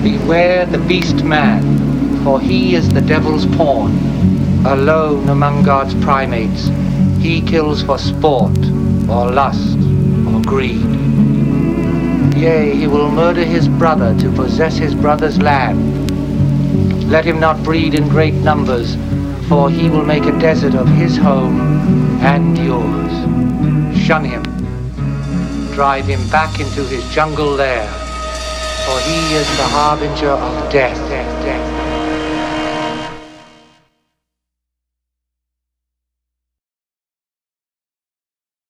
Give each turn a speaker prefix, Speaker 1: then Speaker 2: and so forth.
Speaker 1: Beware the beast man, for he is the devil's pawn. Alone among God's primates, he kills for sport, or lust, or greed. Yea, he will murder his brother to possess his brother's land. Let him not breed in great numbers, for he will make a desert of his home and yours. Shun him. Drive him back into his jungle lair, for he is the harbinger of death.